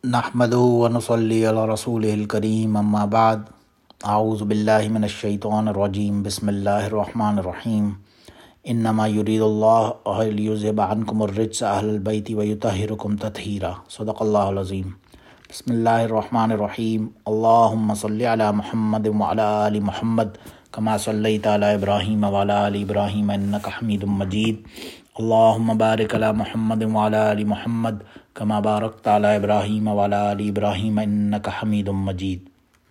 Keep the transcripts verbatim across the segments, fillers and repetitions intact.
نحمدہ ونصلی علی رسولہ الکریم اما بعد اعوذ باللہ من الشیطان الرجیم بسم اللہ الرحمن الرحیم انما یرید اللہ لیذہب عنکم الرجس اہل البیت ویطہرکم تطہیرا صدق اللہ العظیم۔ بسم اللہ الرحمن الرحیم۔ اللہم صلی علی محمد وعلی آل محمد کما صلیت علی ابراہیم وعلی آل ابراہیم انک حمید مجید۔ اللہم بارک علی محمد وعلی آل محمد کما بارکت علی ابراہیم وعلی آل ابراہیم انک حمید مجید۔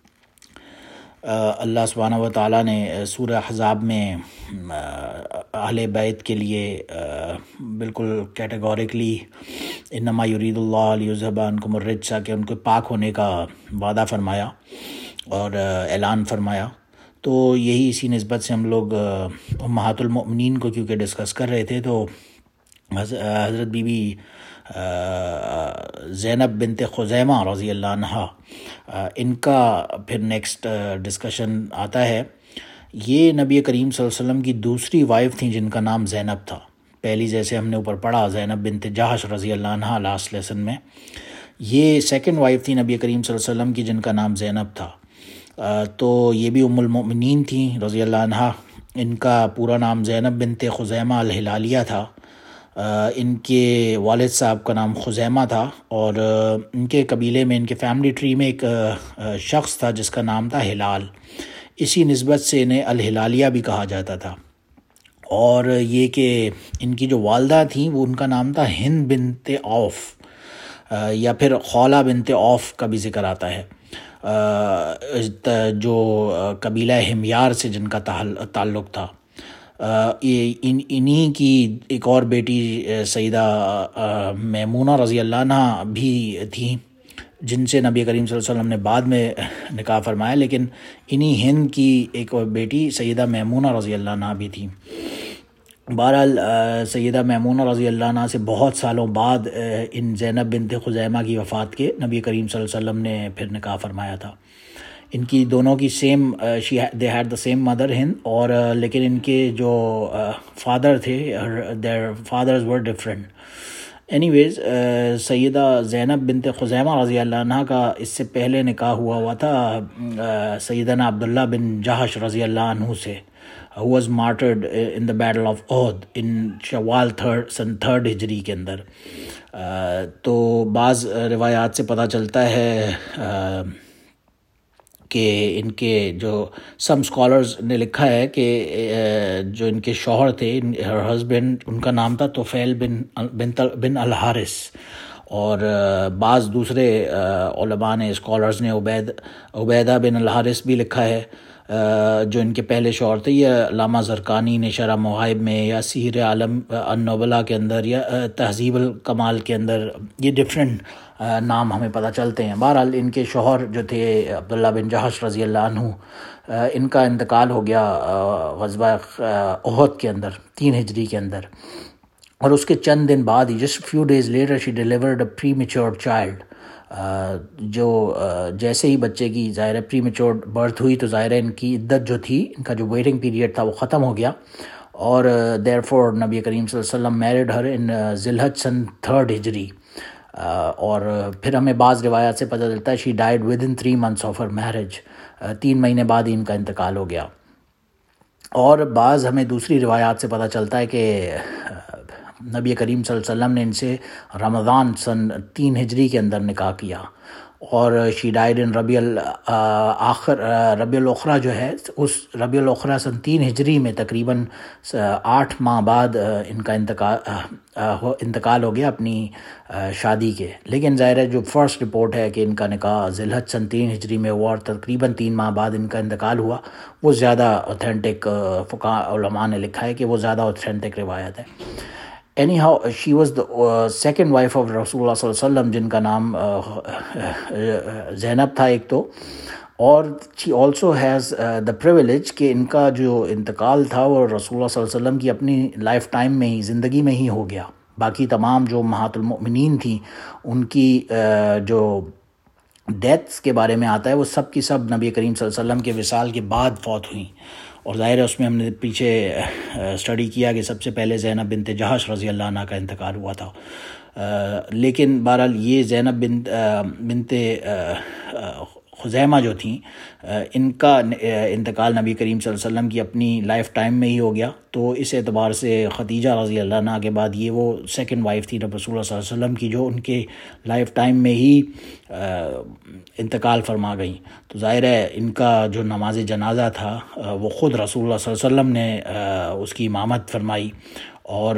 اللہ سبحانہ و تعالیٰ نے سورہ احزاب میں اہل بیت کے لیے بالکل کیٹیگوریکلی انما یرید اللہ لیذہب عنکم الرجس کہ ان کو پاک ہونے کا وعدہ فرمایا اور اعلان فرمایا۔ تو یہی اسی نسبت سے ہم لوگ امہات المؤمنین کو کیونکہ ڈسکس کر رہے تھے تو حضرت بی بی زینب بنت خزیمہ رضی اللہ عنہا ان کا پھر نیکسٹ ڈسکشن آتا ہے۔ یہ نبی کریم صلی اللہ علیہ وسلم کی دوسری وائف تھیں جن کا نام زینب تھا۔ پہلی جیسے ہم نے اوپر پڑھا زینب بنت جہش رضی اللہ عنہا لاسٹ لیسن میں، یہ سیکنڈ وائف تھی نبی کریم صلی اللہ علیہ وسلم کی جن کا نام زینب تھا۔ تو یہ بھی ام المؤمنین تھیں رضی اللہ عنہا۔ ان کا پورا نام زینب بنت خزیمہ الہلالیہ تھا۔ ان کے والد صاحب کا نام خزیمہ تھا اور ان کے قبیلے میں ان کے فیملی ٹری میں ایک شخص تھا جس کا نام تھا ہلال، اسی نسبت سے انہیں الہلالیہ بھی کہا جاتا تھا۔ اور یہ کہ ان کی جو والدہ تھیں وہ ان کا نام تھا ہند بنت عوف یا پھر خولہ بنت عوف کا بھی ذکر آتا ہے، جو قبیلہ ہمیار سے جن کا تعلق تھا۔ ان انہی کی ایک اور بیٹی سیدہ میمونہ رضی اللہ عنہ بھی تھیں جن سے نبی کریم صلی اللہ علیہ وسلم نے بعد میں نکاح فرمایا، لیکن انہی ہند کی ایک اور بیٹی سیدہ میمونہ رضی اللہ عنہ بھی تھیں۔ بہرحال سیدہ میمونہ رضی اللہ عنہ سے بہت سالوں بعد ان زینب بنت خزیمہ کی وفات کے نبی کریم صلی اللہ علیہ وسلم نے پھر نکاح فرمایا تھا۔ ان کی دونوں کی same she the had the same mother Hind, اور لیکن ان کے جو فادر تھے their fathers were different. Anyways سیدہ زینب بنت خزیمہ رضی اللہ عنہ کا اس سے پہلے نکاح ہوا ہوا تھا سیدنا عبداللہ بن جہش رضی اللہ عنہ سے، who was martyred in the battle of Uhud in شوال تھرڈ سن تھرڈ ہجری کے اندر۔ تو بعض روایات سے پتہ چلتا ہے کہ ان کے جو سم اسکالرز نے لکھا ہے کہ جو ان کے شوہر تھے ہر ہسبینڈ ان کا نام تھا طفیل بن بن الحارث، اور بعض دوسرے علماء نے اسکالرز نے عبید عبیدہ بن الحارث بھی لکھا ہے جو ان کے پہلے شوہر تھے۔ یہ علامہ زرقانی نے شرح مواہب میں یا سیر عالم النبلاء کے اندر یا تہذیب الکمال کے اندر یہ ڈفرینٹ نام ہمیں پتہ چلتے ہیں۔ بہرحال ان کے شوہر جو تھے عبداللہ بن جہش رضی اللہ عنہ، ان کا انتقال ہو گیا غزوہ احد کے اندر تین ہجری کے اندر، اور اس کے چند دن بعد ہی just few days later she delivered a premature child. جو جیسے ہی بچے کی ظاہر پری میچور برتھ ہوئی تو ظاہر ان کی عدت جو تھی، ان کا جو ویٹنگ پیریڈ تھا وہ ختم ہو گیا، اور دیر فور نبی کریم صلی اللہ علیہ وسلم میرڈ ہر ان ذی الحج سن تھرڈ ہجری۔ اور پھر ہمیں بعض روایات سے پتہ چلتا ہے she died with in three months of her marriage, تین مہینے بعد ہی ان کا انتقال ہو گیا۔ اور بعض ہمیں دوسری روایات سے پتہ چلتا ہے کہ نبی کریم صلی اللہ علیہ وسلم نے ان سے رمضان سن تین ہجری کے اندر نکاح کیا، اور شی ڈائیڈ ان ربیع الآخر ربیع الاخری جو ہے اس ربیع الاخری سن تین ہجری میں تقریباً آٹھ ماہ بعد ان کا انتقال انتقال ہو گیا اپنی شادی کے۔ لیکن ظاہر ہے جو فرسٹ رپورٹ ہے کہ ان کا نکاح ذی الحج سن تین ہجری میں ہوا اور تقریباً تین ماہ بعد ان کا انتقال ہوا، وہ زیادہ اوتھینٹک فقہاء علماء نے لکھا ہے کہ وہ زیادہ اوتھینٹک روایت ہے۔ Anyhow she was the second wife of رسول اللہ صلی اللہ علیہ وسلم جن کا نام زینب تھا ایک تو، اور she also has the privilege کہ ان کا جو انتقال تھا وہ رسول اللہ صلی اللہ علیہ وسلم کی اپنی لائف ٹائم میں ہی زندگی میں ہی ہو گیا۔ باقی تمام جو امہات المؤمنین تھیں ان کی جو ڈیتھس کے بارے میں آتا ہے وہ سب کی سب نبی کریم صلی اللہ علیہ وسلم کے وصال کے بعد فوت ہوئیں، اور ظاہر ہے اس میں ہم نے پیچھے اسٹڈی کیا کہ سب سے پہلے زینب بنت جہش رضی اللہ عنہ کا انتقال ہوا تھا۔ لیکن بہرحال یہ زینب بنت بنت خزیمہ جو تھیں، ان کا انتقال نبی کریم صلی اللہ علیہ وسلم کی اپنی لائف ٹائم میں ہی ہو گیا، تو اس اعتبار سے خدیجہ رضی اللہ عنہا کے بعد یہ وہ سیکنڈ وائف تھی رسول اللہ صلی اللہ علیہ وسلم کی جو ان کے لائف ٹائم میں ہی انتقال فرما گئیں۔ تو ظاہر ہے ان کا جو نماز جنازہ تھا وہ خود رسول اللہ صلی اللہ علیہ وسلم نے اس کی امامت فرمائی، اور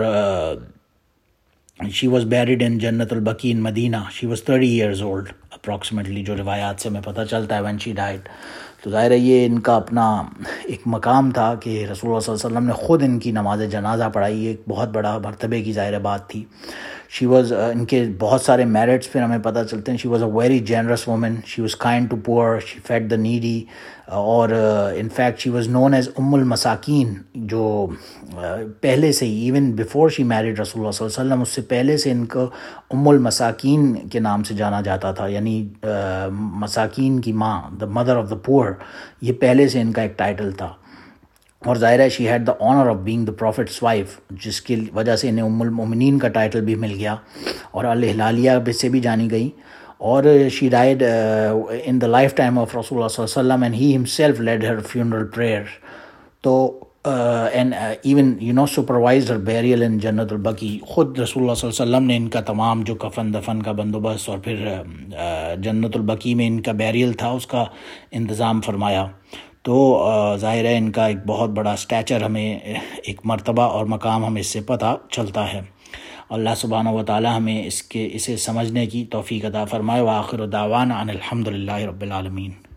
she was buried in جنت البقیع in Medina. she was thirty years old approximately، جو روایات سے ہمیں پتہ چلتا ہے when she died. تو ظاہر ہے یہ ان کا اپنا ایک مقام تھا کہ رسول اللہ صلی اللہ علیہ وسلم نے خود ان کی نماز جنازہ پڑھائی، ایک بہت بڑا مرتبے کی ظاہر بات تھی۔ شی واز ان کے بہت سارے میرٹس پھر ہمیں پتہ چلتے ہیں۔ She was a very generous woman, she was kind to poor, she fed the needy, اور in fact she was known as ام المساکین، جو پہلے سے ہی ایون بیفور شی میریڈ رسول اللہ صلی اللہ علیہ وسلم، اس سے پہلے سے ان کو ام المساکین کے نام سے جانا جاتا تھا، یعنی مساکین کی ماں، دا مدر آف دا پور، یہ پہلے سے ان کا ایک ٹائٹل تھا۔ اور ظاہر ہے she had the honour of being the prophet's wife, جس کی وجہ سے انہیں ام المومنین کا ٹائٹل بھی مل گیا، اور الہلالیہ سے بھی جانی گئی۔ اور she died in the lifetime ٹائم آف رسول اللہ صلی اللہ علیہ وسلم، and he himself led her funeral prayer, تو and even you know supervised her burial in جنت البقیع۔ خود رسول اللہ صلی اللہ علیہ وسلم نے ان کا تمام جو کفن دفن کا بندوبست اور پھر جنت البقیع میں ان کا بیریل تھا اس کا انتظام فرمایا۔ تو ظاہر ہے ان کا ایک بہت بڑا اسٹیچر، ہمیں ایک مرتبہ اور مقام ہمیں اس سے پتہ چلتا ہے۔ اللہ سبحانہ و تعالی ہمیں اس کے اسے سمجھنے کی توفیق عطا فرمائے۔ وآخر دعوانا ان الحمد للہ رب العالمین۔